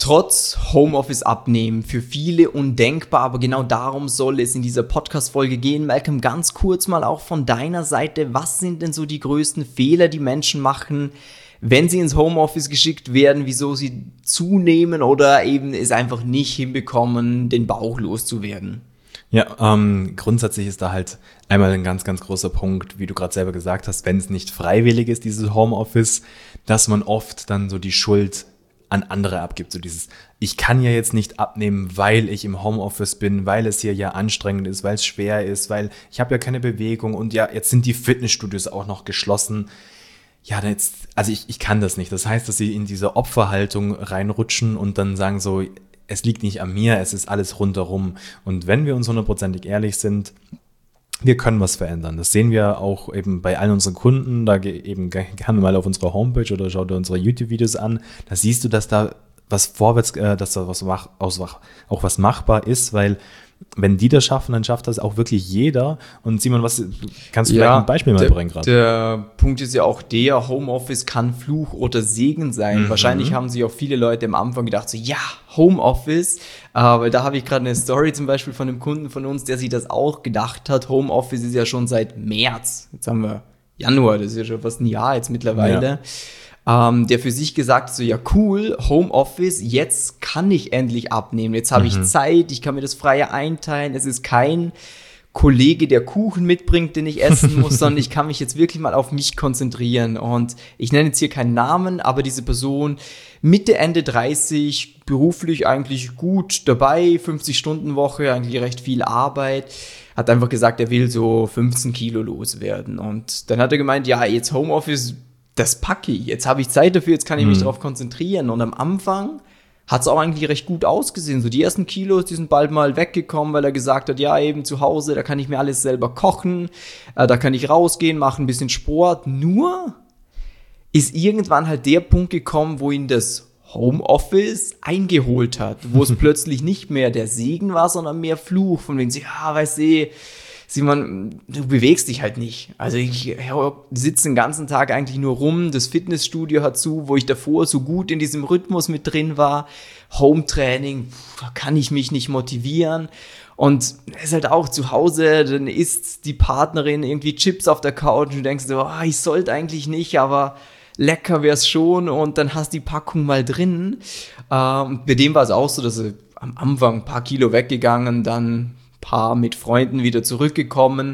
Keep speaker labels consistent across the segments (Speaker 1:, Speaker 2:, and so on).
Speaker 1: Trotz Homeoffice abnehmen, für viele undenkbar, aber genau darum soll es in dieser Podcast-Folge gehen. Malcolm, ganz kurz mal auch von deiner Seite, was sind denn so die größten Fehler, die Menschen machen, wenn sie ins Homeoffice geschickt werden, wieso sie zunehmen oder eben es einfach nicht hinbekommen, den Bauch loszuwerden?
Speaker 2: Ja, grundsätzlich ist da halt einmal ein ganz, ganz großer Punkt, wie du gerade selber gesagt hast, wenn es nicht freiwillig ist, dieses Homeoffice, dass man oft dann so die Schuld an andere abgibt. So dieses, ich kann ja jetzt nicht abnehmen, weil ich im Homeoffice bin, weil es hier ja anstrengend ist, weil es schwer ist, weil ich habe ja keine Bewegung und ja, jetzt sind die Fitnessstudios auch noch geschlossen. Ja, also ich kann das nicht. Das heißt, dass sie in diese Opferhaltung reinrutschen und dann sagen so, es liegt nicht an mir, es ist alles rundherum. Und wenn wir uns 100%ig ehrlich sind, wir können was verändern. Das sehen wir auch eben bei allen unseren Kunden. Da eben gerne mal auf unsere Homepage oder schau dir unsere YouTube-Videos an. Da siehst du, dass da was vorwärts, dass da auch was machbar ist, weil wenn die das schaffen, dann schafft das auch wirklich jeder. Und Simon, was kannst du vielleicht ein Beispiel mal bringen gerade?
Speaker 1: Der Punkt ist ja auch der, Homeoffice kann Fluch oder Segen sein. Wahrscheinlich haben sich auch viele Leute am Anfang gedacht, so ja, Homeoffice. Aber da habe ich gerade eine Story zum Beispiel von einem Kunden von uns, der sich das auch gedacht hat. Homeoffice ist ja schon seit März. Jetzt haben wir Januar, das ist ja schon fast ein Jahr jetzt mittlerweile. Ja. Der für sich gesagt hat, so ja cool, Homeoffice, jetzt kann ich endlich abnehmen, jetzt habe ich Zeit, ich kann mir das freie einteilen, es ist kein Kollege, der Kuchen mitbringt, den ich essen muss, sondern ich kann mich jetzt wirklich mal auf mich konzentrieren und ich nenne jetzt hier keinen Namen, aber diese Person Mitte, Ende 30, beruflich eigentlich gut dabei, 50-Stunden-Woche, eigentlich recht viel Arbeit, hat einfach gesagt, er will so 15 Kilo loswerden und dann hat er gemeint, ja, jetzt Homeoffice, das packe ich, jetzt habe ich Zeit dafür, jetzt kann ich mich darauf konzentrieren. Und am Anfang hat es auch eigentlich recht gut ausgesehen. So die ersten Kilos, die sind bald mal weggekommen, weil er gesagt hat, ja eben zu Hause, da kann ich mir alles selber kochen, da kann ich rausgehen, machen ein bisschen Sport. Nur ist irgendwann halt der Punkt gekommen, wo ihn das Homeoffice eingeholt hat, wo es plötzlich nicht mehr der Segen war, sondern mehr Fluch, von wegen, ja, weißt du, Simon, du bewegst dich halt nicht. Also ich sitze den ganzen Tag eigentlich nur rum. Das Fitnessstudio hat zu, wo ich davor so gut in diesem Rhythmus mit drin war. Hometraining, da kann ich mich nicht motivieren. Und es ist halt auch zu Hause, dann isst die Partnerin irgendwie Chips auf der Couch und du denkst so, ich sollte eigentlich nicht, aber lecker wär's schon. Und dann hast du die Packung mal drin. Bei dem war es auch so, dass er am Anfang ein paar Kilo weggegangen, dann paar mit Freunden wieder zurückgekommen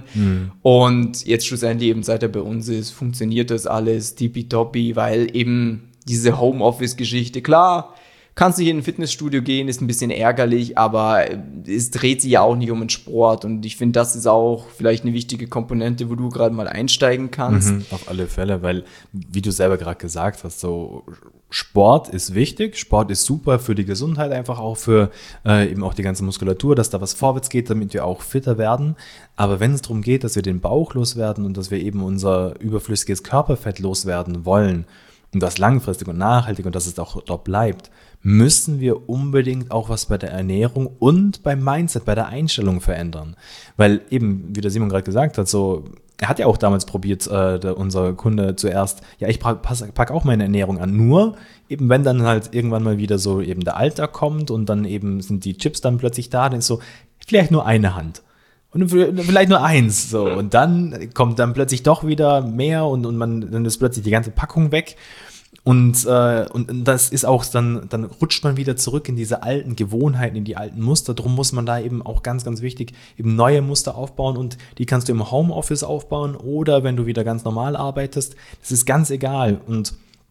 Speaker 1: und jetzt schlussendlich eben seit er bei uns ist, funktioniert das alles tippitoppi, weil eben diese Homeoffice-Geschichte, klar, kannst nicht in ein Fitnessstudio gehen, ist ein bisschen ärgerlich, aber es dreht sich ja auch nicht um den Sport und ich finde, das ist auch vielleicht eine wichtige Komponente, wo du gerade mal einsteigen kannst.
Speaker 2: Auf alle Fälle, weil, wie du selber gerade gesagt hast, so Sport ist wichtig, Sport ist super für die Gesundheit, einfach auch für eben auch die ganze Muskulatur, dass da was vorwärts geht, damit wir auch fitter werden. Aber wenn es darum geht, dass wir den Bauch loswerden und dass wir eben unser überflüssiges Körperfett loswerden wollen und das langfristig und nachhaltig und dass es auch dort bleibt, müssen wir unbedingt auch was bei der Ernährung und beim Mindset, bei der Einstellung verändern. Weil eben, wie der Simon gerade gesagt hat, so, er hat ja auch damals probiert, unser Kunde zuerst, ja, ich pack auch meine Ernährung an, nur eben wenn dann halt irgendwann mal wieder so eben der Alltag kommt und dann eben sind die Chips dann plötzlich da, dann ist so, vielleicht nur eine Hand. Und vielleicht nur eins, so. Und dann kommt dann plötzlich doch wieder mehr und dann ist plötzlich die ganze Packung weg. Und das ist auch, dann rutscht man wieder zurück in diese alten Gewohnheiten, in die alten Muster. Drum muss man da eben auch ganz, ganz wichtig eben neue Muster aufbauen und die kannst du im Homeoffice aufbauen oder wenn du wieder ganz normal arbeitest. Das ist ganz egal. Und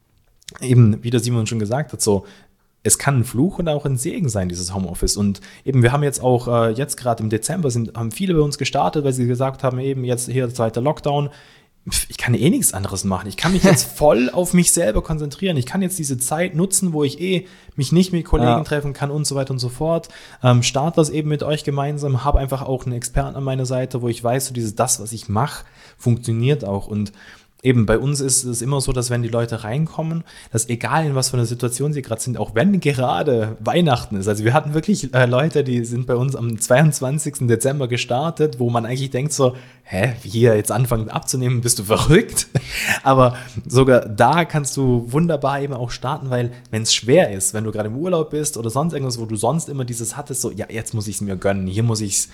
Speaker 2: eben, wie der Simon schon gesagt hat, so, es kann ein Fluch und auch ein Segen sein, dieses Homeoffice. Und eben, wir haben jetzt auch, jetzt gerade im Dezember, haben viele bei uns gestartet, weil sie gesagt haben, eben jetzt hier zweiter Lockdown, ich kann nichts anderes machen. Ich kann mich jetzt voll auf mich selber konzentrieren. Ich kann jetzt diese Zeit nutzen, wo ich mich nicht mit Kollegen treffen kann und so weiter und so fort. Starte das eben mit euch gemeinsam. Habe einfach auch einen Experten an meiner Seite, wo ich weiß, so das, was ich mache, funktioniert auch. Und eben bei uns ist es immer so, dass wenn die Leute reinkommen, dass egal in was für einer Situation sie gerade sind, auch wenn gerade Weihnachten ist, also wir hatten wirklich Leute, die sind bei uns am 22. Dezember gestartet, wo man eigentlich denkt so, hier jetzt anfangen abzunehmen, bist du verrückt? Aber sogar da kannst du wunderbar eben auch starten, weil wenn es schwer ist, wenn du gerade im Urlaub bist oder sonst irgendwas, wo du sonst immer dieses hattest, so, ja, jetzt muss ich es mir gönnen, hier muss ich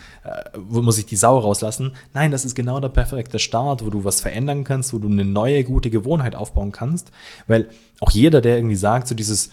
Speaker 2: die Sau rauslassen. Nein, das ist genau der perfekte Start, wo du was verändern kannst, wo du eine neue, gute Gewohnheit aufbauen kannst, weil auch jeder, der irgendwie sagt, so dieses,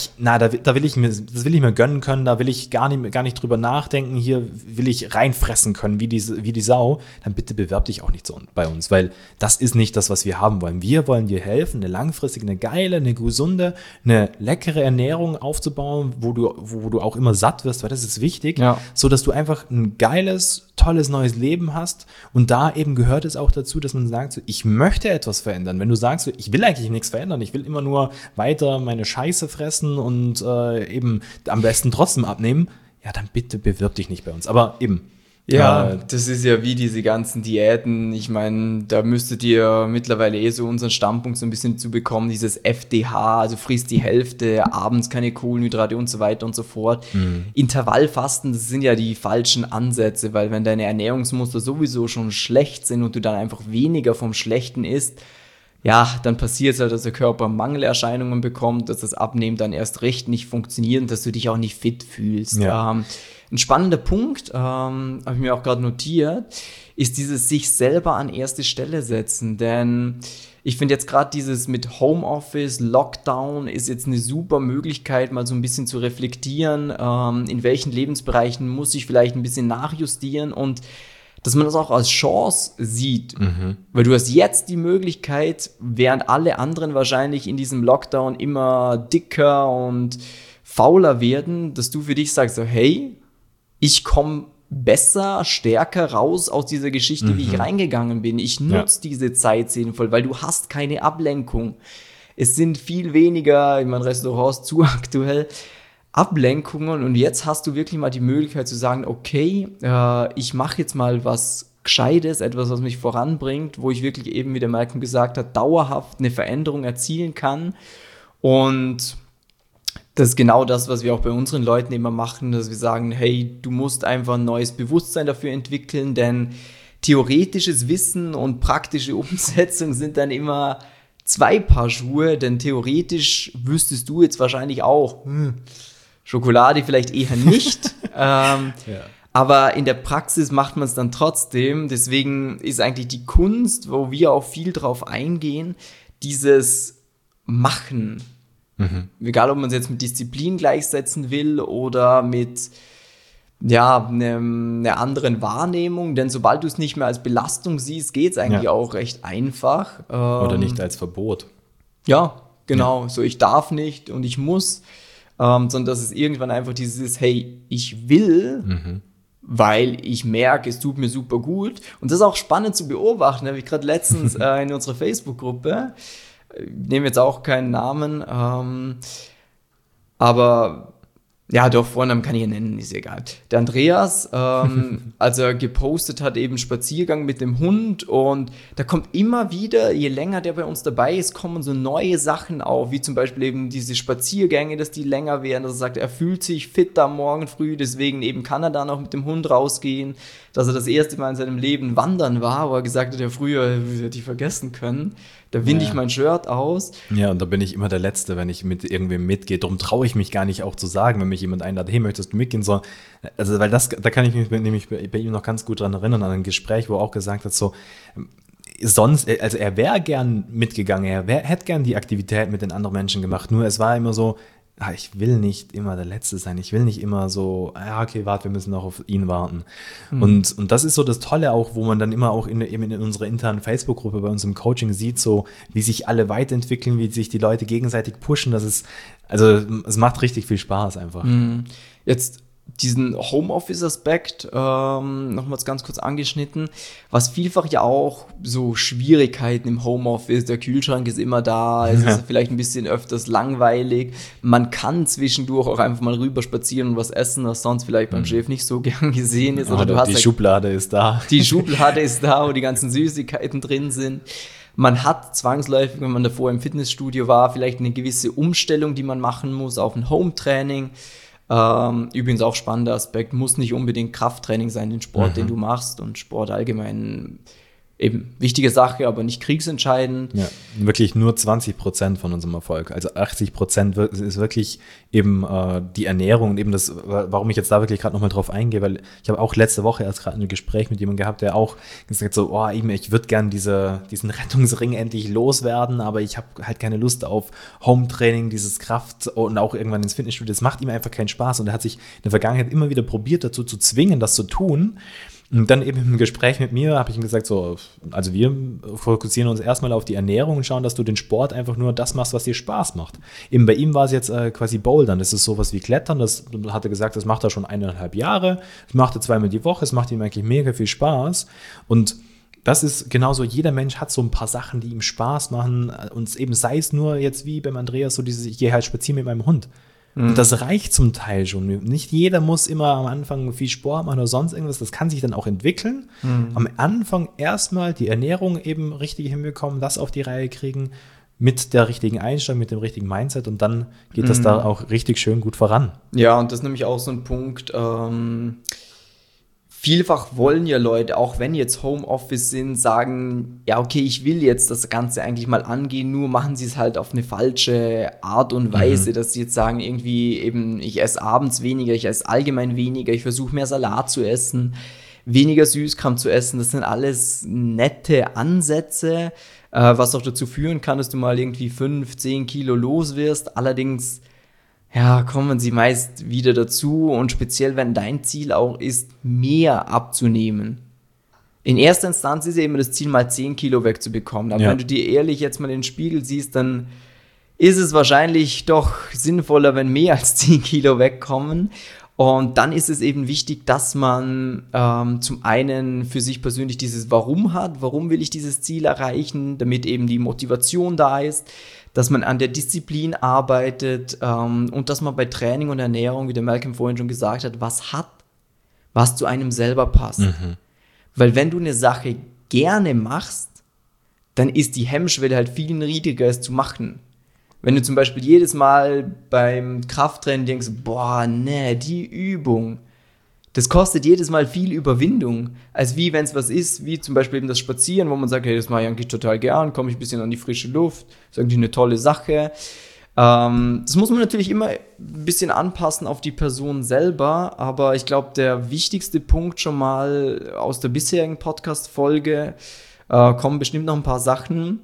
Speaker 2: das will ich mir gönnen können, da will ich gar nicht drüber nachdenken, hier will ich reinfressen können, wie die Sau, dann bitte bewerb dich auch nicht so bei uns, weil das ist nicht das, was wir haben wollen. Wir wollen dir helfen, eine langfristige, eine geile, eine gesunde, eine leckere Ernährung aufzubauen, wo du auch immer satt wirst, weil das ist wichtig, so dass du einfach ein geiles, tolles neues Leben hast und da eben gehört es auch dazu, dass man sagt, so, ich möchte etwas verändern. Wenn du sagst, so, ich will eigentlich nichts verändern, ich will immer nur weiter meine Scheiße fressen und eben am besten trotzdem abnehmen, ja, dann bitte bewirb dich nicht bei uns. Aber eben.
Speaker 1: Ja, das ist ja wie diese ganzen Diäten. Ich meine, da müsstet ihr mittlerweile so unseren Standpunkt so ein bisschen zu bekommen, dieses FDH, also frisst die Hälfte, abends keine Kohlenhydrate und so weiter und so fort. Intervallfasten, das sind ja die falschen Ansätze, weil wenn deine Ernährungsmuster sowieso schon schlecht sind und du dann einfach weniger vom Schlechten isst, ja, dann passiert es halt, dass der Körper Mangelerscheinungen bekommt, dass das Abnehmen dann erst recht nicht funktioniert und dass du dich auch nicht fit fühlst. Ja. Ein spannender Punkt, habe ich mir auch gerade notiert, ist dieses sich selber an erste Stelle setzen. Denn ich finde jetzt gerade dieses mit Homeoffice, Lockdown ist jetzt eine super Möglichkeit, mal so ein bisschen zu reflektieren, in welchen Lebensbereichen muss ich vielleicht ein bisschen nachjustieren und dass man das auch als Chance sieht. Weil du hast jetzt die Möglichkeit, während alle anderen wahrscheinlich in diesem Lockdown immer dicker und fauler werden, dass du für dich sagst, so, hey, ich komme besser, stärker raus aus dieser Geschichte, wie ich reingegangen bin. Ich nutze diese Zeit sinnvoll, weil du hast keine Ablenkung. Es sind viel weniger, ich meine, Restaurants zu aktuell, Ablenkungen und jetzt hast du wirklich mal die Möglichkeit zu sagen, okay, ich mache jetzt mal was Gescheites, etwas, was mich voranbringt, wo ich wirklich eben, wie der Malcolm gesagt hat, dauerhaft eine Veränderung erzielen kann und das ist genau das, was wir auch bei unseren Leuten immer machen, dass wir sagen, hey, du musst einfach ein neues Bewusstsein dafür entwickeln, denn theoretisches Wissen und praktische Umsetzung sind dann immer zwei Paar Schuhe, denn theoretisch wüsstest du jetzt wahrscheinlich auch, Schokolade vielleicht eher nicht, aber in der Praxis macht man es dann trotzdem. Deswegen ist eigentlich die Kunst, wo wir auch viel drauf eingehen, dieses Machen. Egal, ob man es jetzt mit Disziplin gleichsetzen will oder mit einer anderen Wahrnehmung, denn sobald du es nicht mehr als Belastung siehst, geht es eigentlich auch recht einfach.
Speaker 2: Oder nicht als Verbot.
Speaker 1: Ja, genau. So, ich darf nicht und ich muss. Sondern dass es irgendwann einfach dieses ist, hey, ich will, weil ich merke, es tut mir super gut. Und das ist auch spannend zu beobachten, habe ich gerade letztens in unserer Facebook-Gruppe, ich nehme jetzt auch keinen Namen, aber ja, doch, Vornamen kann ich ja nennen, ist egal. Der Andreas, als er gepostet hat, eben Spaziergang mit dem Hund und da kommt immer wieder, je länger der bei uns dabei ist, kommen so neue Sachen auf, wie zum Beispiel eben diese Spaziergänge, dass die länger werden, dass er sagt, er fühlt sich fit am Morgen früh, deswegen eben kann er dann auch mit dem Hund rausgehen, dass er das erste Mal in seinem Leben wandern war, wo er gesagt hat, ja früher hätte ich vergessen können, da winde ich mein Shirt aus.
Speaker 2: Ja, und da bin ich immer der Letzte, wenn ich mit irgendwem mitgehe. Darum traue ich mich gar nicht auch zu sagen, wenn mich jemand einladet, hey, möchtest du mitgehen? So, also, weil da kann ich mich nämlich bei ihm noch ganz gut dran erinnern, an ein Gespräch, wo er auch gesagt hat, so, sonst, also er wäre gern mitgegangen, hätte gern die Aktivität mit den anderen Menschen gemacht, nur es war immer so, ich will nicht immer der Letzte sein, ich will nicht immer so, okay, warte, wir müssen noch auf ihn warten. Und das ist so das Tolle auch, wo man dann immer auch in unserer internen Facebook-Gruppe bei uns im Coaching sieht, so wie sich alle weiterentwickeln, wie sich die Leute gegenseitig pushen, es macht richtig viel Spaß einfach.
Speaker 1: Jetzt diesen Homeoffice-Aspekt nochmals ganz kurz angeschnitten, was vielfach ja auch so Schwierigkeiten im Homeoffice, der Kühlschrank ist immer da, es ist vielleicht ein bisschen öfters langweilig, man kann zwischendurch auch einfach mal rüber spazieren und was essen, was sonst vielleicht beim Chef nicht so gern gesehen ist.
Speaker 2: Oder du hast die Schublade ist da.
Speaker 1: Die Schublade ist da, wo die ganzen Süßigkeiten drin sind. Man hat zwangsläufig, wenn man davor im Fitnessstudio war, vielleicht eine gewisse Umstellung, die man machen muss auf ein Home-Training. Übrigens auch spannender Aspekt, muss nicht unbedingt Krafttraining sein, den Sport, den du machst, und Sport allgemein eben wichtige Sache, aber nicht kriegsentscheidend.
Speaker 2: Ja, wirklich nur 20% von unserem Erfolg. Also 80% ist wirklich eben die Ernährung und eben das, warum ich jetzt da wirklich gerade nochmal drauf eingehe, weil ich habe auch letzte Woche erst gerade ein Gespräch mit jemandem gehabt, der auch gesagt hat, so, eben, ich würde gern diesen Rettungsring endlich loswerden, aber ich habe halt keine Lust auf Home-Training, dieses Kraft und auch irgendwann ins Fitnessstudio. Das macht ihm einfach keinen Spaß und er hat sich in der Vergangenheit immer wieder probiert, dazu zu zwingen, das zu tun. Und dann eben im Gespräch mit mir habe ich ihm gesagt, so, also wir fokussieren uns erstmal auf die Ernährung und schauen, dass du den Sport einfach nur das machst, was dir Spaß macht. Eben bei ihm war es jetzt quasi Bouldern, das ist sowas wie Klettern, das hat er gesagt, das macht er schon 1,5 Jahre, das macht er 2-mal die Woche, es macht ihm eigentlich mega viel Spaß und das ist genauso, jeder Mensch hat so ein paar Sachen, die ihm Spaß machen und eben sei es nur jetzt wie beim Andreas so dieses, ich gehe halt spazieren mit meinem Hund. Und das reicht zum Teil schon. Nicht jeder muss immer am Anfang viel Sport machen oder sonst irgendwas. Das kann sich dann auch entwickeln. Am Anfang erstmal die Ernährung eben richtig hinbekommen, das auf die Reihe kriegen, mit der richtigen Einstellung, mit dem richtigen Mindset und dann geht das da auch richtig schön gut voran.
Speaker 1: Ja, und das ist nämlich auch so ein Punkt, vielfach wollen ja Leute, auch wenn jetzt Homeoffice sind, sagen, ja okay, ich will jetzt das Ganze eigentlich mal angehen, nur machen sie es halt auf eine falsche Art und Weise, dass sie jetzt sagen, irgendwie eben, ich esse abends weniger, ich esse allgemein weniger, ich versuche mehr Salat zu essen, weniger Süßkram zu essen, das sind alles nette Ansätze, was auch dazu führen kann, dass du mal irgendwie 5-10 Kilo los wirst, allerdings ja, kommen sie meist wieder dazu und speziell, wenn dein Ziel auch ist, mehr abzunehmen. In erster Instanz ist ja immer das Ziel, mal 10 Kilo wegzubekommen. Aber wenn du dir ehrlich jetzt mal in den Spiegel siehst, dann ist es wahrscheinlich doch sinnvoller, wenn mehr als 10 Kilo wegkommen. Und dann ist es eben wichtig, dass man zum einen für sich persönlich dieses Warum hat. Warum will ich dieses Ziel erreichen? Damit eben die Motivation da ist, dass man an der Disziplin arbeitet und dass man bei Training und Ernährung, wie der Malcolm vorhin schon gesagt hat, was hat, was zu einem selber passt. Weil wenn du eine Sache gerne machst, dann ist die Hemmschwelle halt viel niedriger, es zu machen. Wenn du zum Beispiel jedes Mal beim Krafttraining denkst, boah, nee, die Übung, das kostet jedes Mal viel Überwindung, als wie wenn es was ist, wie zum Beispiel eben das Spazieren, wo man sagt, hey, das mache ich eigentlich total gern, komme ich ein bisschen an die frische Luft, ist irgendwie eine tolle Sache. Das muss man natürlich immer ein bisschen anpassen auf die Person selber, aber ich glaube, der wichtigste Punkt schon mal aus der bisherigen Podcast-Folge, kommen bestimmt noch ein paar Sachen,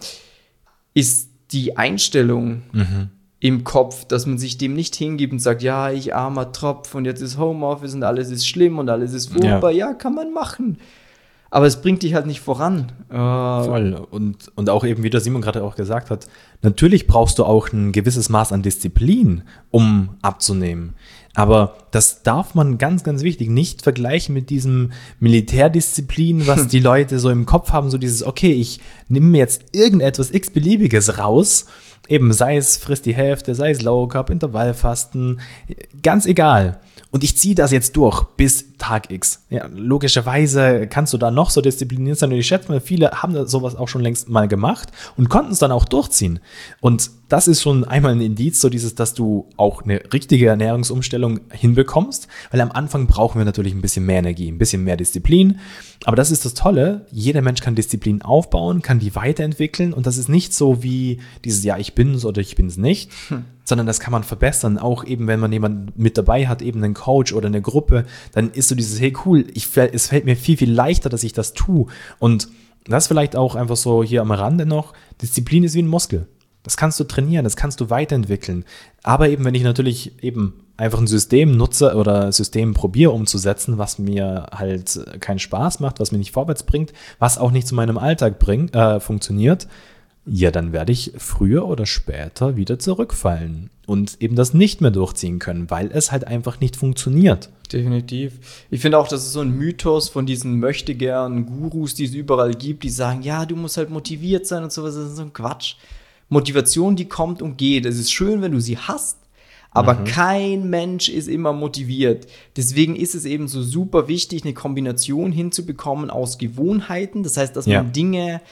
Speaker 1: ist die Einstellung im Kopf, dass man sich dem nicht hingibt und sagt, ja, ich armer Tropf und jetzt ist Homeoffice und alles ist schlimm und alles ist furchtbar. Ja, kann man machen. Aber es bringt dich halt nicht voran.
Speaker 2: Voll. Und auch eben, wie der Simon gerade auch gesagt hat, natürlich brauchst du auch ein gewisses Maß an Disziplin, um abzunehmen. Aber das darf man ganz, ganz wichtig nicht vergleichen mit diesem Militärdisziplin, was die Leute so im Kopf haben, so dieses, okay, ich nehme mir jetzt irgendetwas x-beliebiges raus, eben sei es frisst die Hälfte, sei es Low Carb, Intervallfasten, ganz egal. Und ich ziehe das jetzt durch bis Tag X. Ja, logischerweise kannst du da noch so diszipliniert sein. Und ich schätze mal, viele haben sowas auch schon längst mal gemacht und konnten es dann auch durchziehen. Und das ist schon einmal ein Indiz, so dieses, dass du auch eine richtige Ernährungsumstellung hinbekommst. Weil am Anfang brauchen wir natürlich ein bisschen mehr Energie, ein bisschen mehr Disziplin. Aber das ist das Tolle. Jeder Mensch kann Disziplin aufbauen, kann die weiterentwickeln. Und das ist nicht so wie dieses, ja, ich bin's oder ich bin's nicht. Sondern das kann man verbessern, auch eben, wenn man jemanden mit dabei hat, eben einen Coach oder eine Gruppe, dann ist so dieses, hey cool, es fällt mir viel, viel leichter, dass ich das tue. Und das vielleicht auch einfach so hier am Rande noch, Disziplin ist wie ein Muskel. Das kannst du trainieren, das kannst du weiterentwickeln. Aber eben, wenn ich natürlich eben einfach ein System nutze oder ein System probiere umzusetzen, was mir halt keinen Spaß macht, was mir nicht vorwärts bringt, was auch nicht zu meinem Alltag funktioniert, ja, dann werde ich früher oder später wieder zurückfallen und eben das nicht mehr durchziehen können, weil es halt einfach nicht funktioniert.
Speaker 1: Definitiv. Ich finde auch, das ist so ein Mythos von diesen möchtegern Gurus, die es überall gibt, die sagen, ja, du musst halt motiviert sein und sowas. Das ist so ein Quatsch. Motivation, die kommt und geht. Es ist schön, wenn du sie hast, aber kein Mensch ist immer motiviert. Deswegen ist es eben so super wichtig, eine Kombination hinzubekommen aus Gewohnheiten. Das heißt, dass man Dinge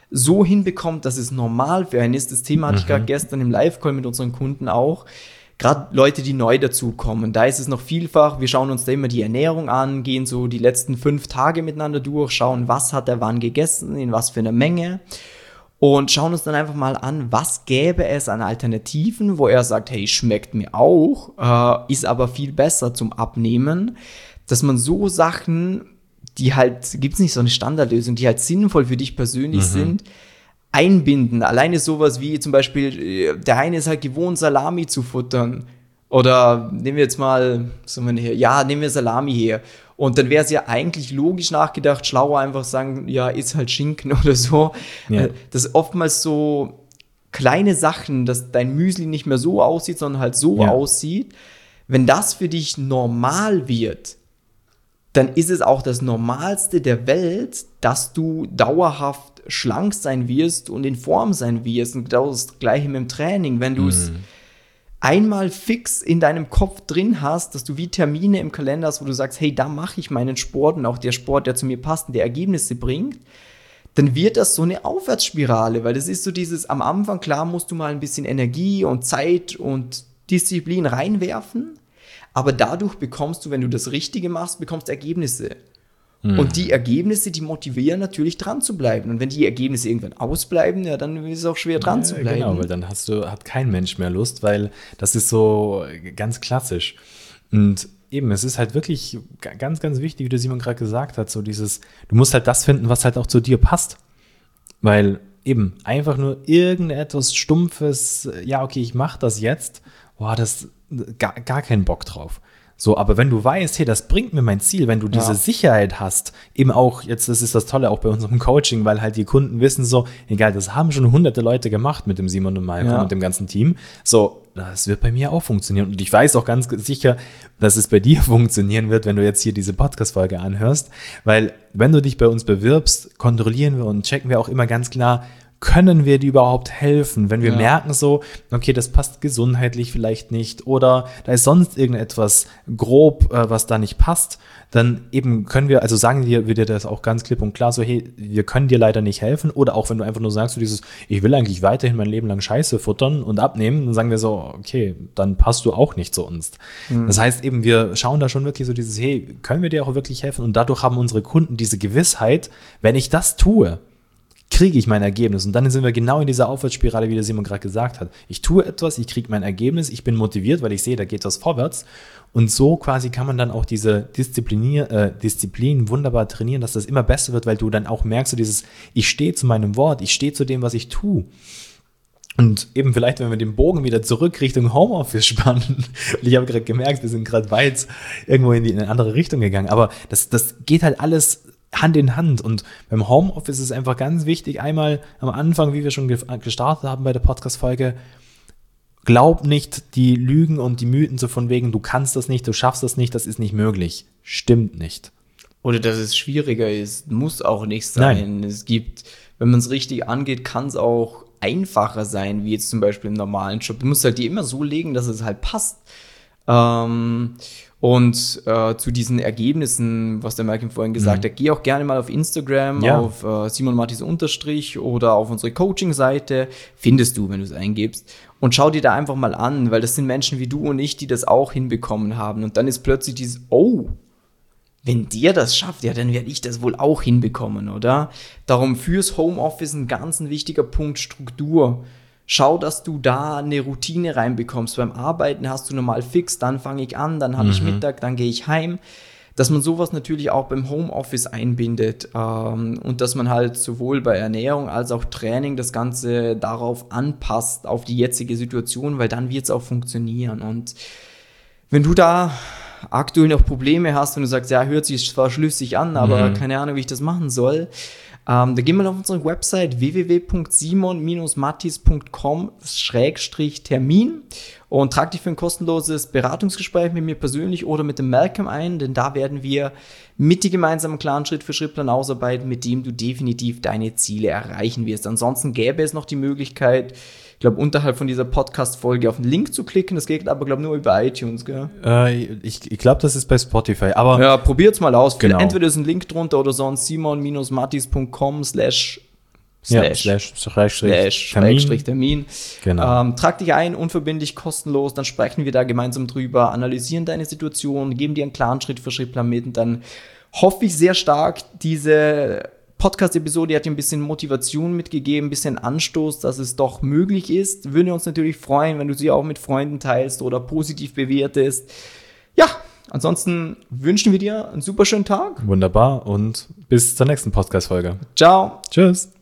Speaker 1: so hinbekommt, dass es normal für einen ist. Das Thema hatte ich gerade gestern im Live-Call mit unseren Kunden auch. Gerade Leute, die neu dazukommen, da ist es noch vielfach. Wir schauen uns da immer die Ernährung an, gehen so die letzten 5 Tage miteinander durch, schauen, was hat er wann gegessen, in was für einer Menge. Und schauen uns dann einfach mal an, was gäbe es an Alternativen, wo er sagt, hey, schmeckt mir auch, ist aber viel besser zum Abnehmen. Dass man so Sachen, die halt, gibt's nicht so eine Standardlösung, die halt sinnvoll für dich persönlich sind, einbinden. Alleine sowas wie zum Beispiel, der eine ist halt gewohnt, Salami zu futtern. Oder nehmen wir jetzt mal, was haben wir denn hier? Ja, nehmen wir Salami her. Und dann wäre es ja eigentlich logisch nachgedacht, schlauer einfach sagen, ja, ist halt Schinken oder so. Ja. Das ist oftmals so kleine Sachen, dass dein Müsli nicht mehr so aussieht, sondern halt so aussieht. Wenn das für dich normal wird, dann ist es auch das Normalste der Welt, dass du dauerhaft schlank sein wirst und in Form sein wirst. Und das Gleiche mit dem Training. Wenn du es einmal fix in deinem Kopf drin hast, dass du wie Termine im Kalender hast, wo du sagst, hey, da mache ich meinen Sport und auch der Sport, der zu mir passt und der Ergebnisse bringt, dann wird das so eine Aufwärtsspirale, weil das ist so dieses, am Anfang, klar, musst du mal ein bisschen Energie und Zeit und Disziplin reinwerfen, aber dadurch bekommst du, wenn du das Richtige machst, bekommst du Ergebnisse. Und die Ergebnisse, die motivieren natürlich dran zu bleiben. Und wenn die Ergebnisse irgendwann ausbleiben, ja, dann ist es auch schwer dran zu bleiben.
Speaker 2: Genau, weil dann hat kein Mensch mehr Lust, weil das ist so ganz klassisch. Und eben, es ist halt wirklich ganz, ganz wichtig, wie der Simon gerade gesagt hat, so dieses, du musst halt das finden, was halt auch zu dir passt. Weil eben einfach nur irgendetwas Stumpfes, ja, okay, ich mache das jetzt, boah, das gar keinen Bock drauf. So, aber wenn du weißt, hey, das bringt mir mein Ziel, wenn du diese Sicherheit hast, eben auch, jetzt, das ist das Tolle auch bei unserem Coaching, weil halt die Kunden wissen so, egal, das haben schon hunderte Leute gemacht mit dem Simon und Malcolm und dem ganzen Team, so, das wird bei mir auch funktionieren und ich weiß auch ganz sicher, dass es bei dir funktionieren wird, wenn du jetzt hier diese Podcast-Folge anhörst, weil wenn du dich bei uns bewirbst, kontrollieren wir und checken wir auch immer ganz klar, können wir dir überhaupt helfen, wenn wir merken so, okay, das passt gesundheitlich vielleicht nicht oder da ist sonst irgendetwas grob, was da nicht passt, dann eben können wir, also sagen wir dir das auch ganz klipp und klar so, hey, wir können dir leider nicht helfen oder auch wenn du einfach nur sagst, so dieses, ich will eigentlich weiterhin mein Leben lang Scheiße futtern und abnehmen, dann sagen wir so, okay, dann passt du auch nicht zu uns. Das heißt eben, wir schauen da schon wirklich so dieses, hey, können wir dir auch wirklich helfen und dadurch haben unsere Kunden diese Gewissheit, wenn ich das tue, kriege ich mein Ergebnis. Und dann sind wir genau in dieser Aufwärtsspirale, wie der Simon gerade gesagt hat. Ich tue etwas, ich kriege mein Ergebnis, ich bin motiviert, weil ich sehe, da geht was vorwärts. Und so quasi kann man dann auch diese Disziplin wunderbar trainieren, dass das immer besser wird, weil du dann auch merkst, so dieses, ich stehe zu meinem Wort, ich stehe zu dem, was ich tue. Und eben vielleicht, wenn wir den Bogen wieder zurück Richtung Homeoffice spannen, und ich habe gerade gemerkt, wir sind gerade weit irgendwo in eine andere Richtung gegangen, aber das geht halt alles Hand in Hand und beim Homeoffice ist es einfach ganz wichtig, einmal am Anfang, wie wir schon gestartet haben bei der Podcast-Folge, glaub nicht die Lügen und die Mythen so von wegen, du kannst das nicht, du schaffst das nicht, das ist nicht möglich. Stimmt nicht.
Speaker 1: Oder dass es schwieriger ist, muss auch nicht sein. Nein. Es gibt, wenn man es richtig angeht, kann es auch einfacher sein, wie jetzt zum Beispiel im normalen Job. Du musst halt die immer so legen, dass es halt passt. Und zu diesen Ergebnissen, was der Malcolm vorhin gesagt hat, geh auch gerne mal auf Instagram, auf Simon Mattis_ oder auf unsere Coaching-Seite, findest du, wenn du es eingibst. Und schau dir da einfach mal an, weil das sind Menschen wie du und ich, die das auch hinbekommen haben. Und dann ist plötzlich dieses, oh, wenn der das schafft, ja, dann werde ich das wohl auch hinbekommen, oder? Darum fürs Homeoffice ein ganz wichtiger Punkt, Struktur. Schau, dass du da eine Routine reinbekommst. Beim Arbeiten hast du normal fix, dann fange ich an, dann habe ich Mittag, dann gehe ich heim. Dass man sowas natürlich auch beim Homeoffice einbindet und dass man halt sowohl bei Ernährung als auch Training das Ganze darauf anpasst, auf die jetzige Situation, weil dann wird es auch funktionieren. Und wenn du da aktuell noch Probleme hast und du sagst, ja, hört sich zwar schlüssig an, aber keine Ahnung, wie ich das machen soll, da gehen wir auf unsere Website www.simon-mattis.com/Termin und trag dich für ein kostenloses Beratungsgespräch mit mir persönlich oder mit dem Malcolm ein, denn da werden wir mit dir gemeinsam einen klaren Schritt-für-Schritt-Plan ausarbeiten, mit dem du definitiv deine Ziele erreichen wirst. Ansonsten gäbe es noch die Möglichkeit, ich glaube, unterhalb von dieser Podcast-Folge auf den Link zu klicken. Das geht aber, glaube ich, nur über iTunes, gell?
Speaker 2: Ich glaube, das ist bei Spotify, aber...
Speaker 1: Ja, probiert's mal aus.
Speaker 2: Genau.
Speaker 1: Entweder ist ein Link drunter oder sonst simon-mattis.com/ Schrägstrich-Termin.
Speaker 2: Genau.
Speaker 1: Trag dich ein, unverbindlich, kostenlos, dann sprechen wir da gemeinsam drüber, analysieren deine Situation, geben dir einen klaren Schritt-für-Schritt-Plan mit und dann hoffe ich sehr stark, diese Podcast-Episode hat dir ein bisschen Motivation mitgegeben, ein bisschen Anstoß, dass es doch möglich ist. Würden wir uns natürlich freuen, wenn du sie auch mit Freunden teilst oder positiv bewertest. Ja, ansonsten wünschen wir dir einen super schönen Tag.
Speaker 2: Wunderbar und bis zur nächsten Podcast-Folge.
Speaker 1: Ciao.
Speaker 2: Tschüss.